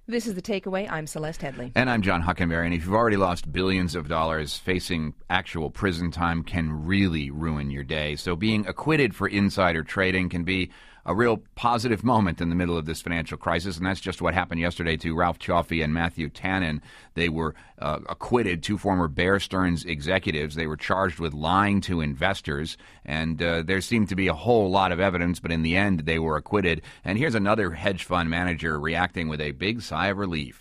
This is The Takeaway. I'm Celeste Headley. And I'm John Huckenberry. And if you've already lost billions of dollars, facing actual prison time can really ruin your day. So being acquitted for insider trading can be a real positive moment in the middle of this financial crisis, and that's just what happened yesterday to Ralph Cioffi and Matthew Tannen. They were acquitted, two former Bear Stearns executives. They were charged with lying to investors, and there seemed to be a whole lot of evidence, but in the end, they were acquitted. And here's another hedge fund manager reacting with a big sigh of relief.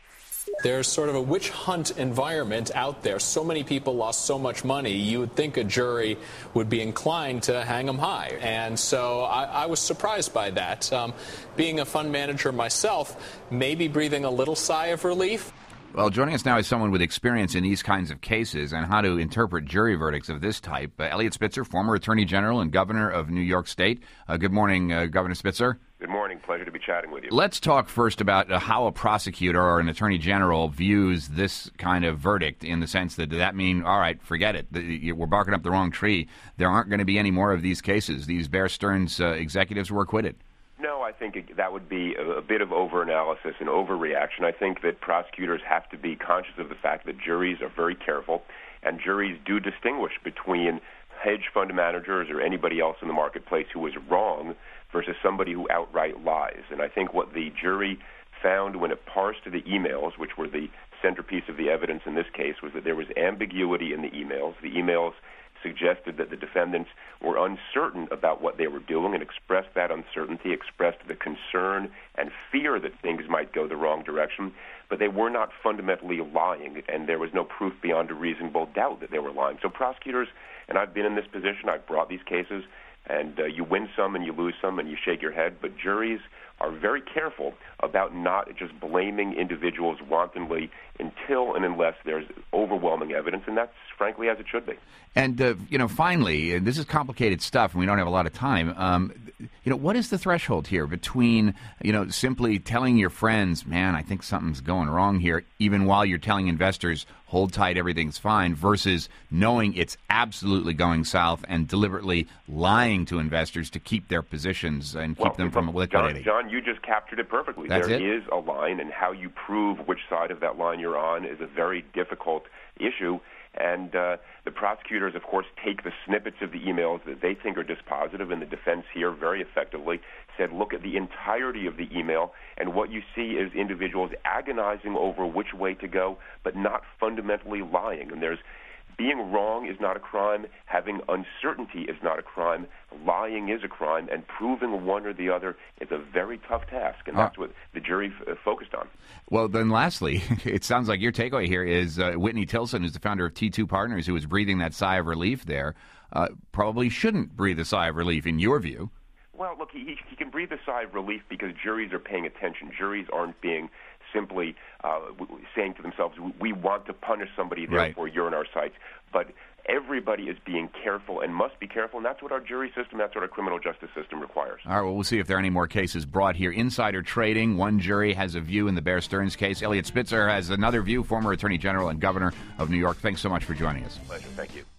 There's sort of a witch hunt environment out there. So many people lost so much money, you would think a jury would be inclined to hang them high. And so I was surprised by that. Being a fund manager myself, maybe breathing a little sigh of relief. Well, joining us now is someone with experience in these kinds of cases and how to interpret jury verdicts of this type. Eliot Spitzer, former Attorney General and Governor of New York State. Good morning, Governor Spitzer. Good morning. Pleasure to be chatting with you. Let's talk first about how a prosecutor or an attorney general views this kind of verdict, in the sense that does that mean, all right, forget it, we're barking up the wrong tree. There aren't going to be any more of these cases. These Bear Stearns executives were acquitted. No, I think that would be a bit of overanalysis and overreaction. I think that prosecutors have to be conscious of the fact that juries are very careful, and juries do distinguish between hedge fund managers or anybody else in the marketplace who is wrong versus somebody who outright lies. And I think what the jury found when it parsed the emails, which were the centerpiece of the evidence in this case, was that there was ambiguity in the emails. The emails suggested that the defendants were uncertain about what they were doing and expressed that uncertainty, expressed the concern and fear that things might go the wrong direction, but they were not fundamentally lying, and there was no proof beyond a reasonable doubt that they were lying. So prosecutors, and I've been in this position, I've brought these cases, and you win some and you lose some and you shake your head, but juries are very careful about not just blaming individuals wantonly until and unless there's overwhelming evidence, and that's frankly as it should be. And, finally, and this is complicated stuff, and we don't have a lot of time, what is the threshold here between, simply telling your friends, man, I think something's going wrong here, even while you're telling investors, hold tight, everything's fine, versus knowing it's absolutely going south and deliberately lying to investors to keep their positions and keep them from liquidating? John, you just captured it perfectly. There is a line, and how you prove which side of that line you're on is a very difficult issue. And the prosecutors, of course, take the snippets of the emails that they think are dispositive, and the defense here very effectively said, look at the entirety of the email, and what you see is individuals agonizing over which way to go, but not fundamentally lying. And being wrong is not a crime, having uncertainty is not a crime, lying is a crime, and proving one or the other is a very tough task, and that's what the jury focused on. Well, then lastly, it sounds like your takeaway here is Whitney Tilson, who's the founder of T2 Partners, who was breathing that sigh of relief there, probably shouldn't breathe a sigh of relief, in your view. Well, look, he can breathe a sigh of relief because juries are paying attention. Juries aren't being simply saying to themselves, we want to punish somebody, therefore you're in our sights. But everybody is being careful and must be careful, and that's what our jury system, that's what our criminal justice system requires. All right, well, we'll see if there are any more cases brought here. Insider trading, one jury has a view in the Bear Stearns case. Eliot Spitzer has another view, former Attorney General and Governor of New York. Thanks so much for joining us. Pleasure. Thank you.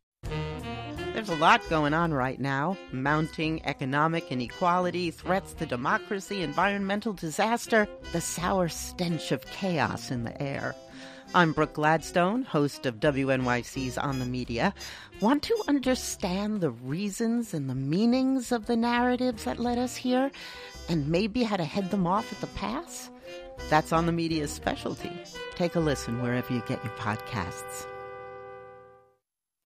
There's a lot going on right now. Mounting economic inequality, threats to democracy, environmental disaster, the sour stench of chaos in the air. I'm Brooke Gladstone, host of WNYC's On the Media. Want to understand the reasons and the meanings of the narratives that led us here, and maybe how to head them off at the pass? That's On the Media's specialty. Take a listen wherever you get your podcasts.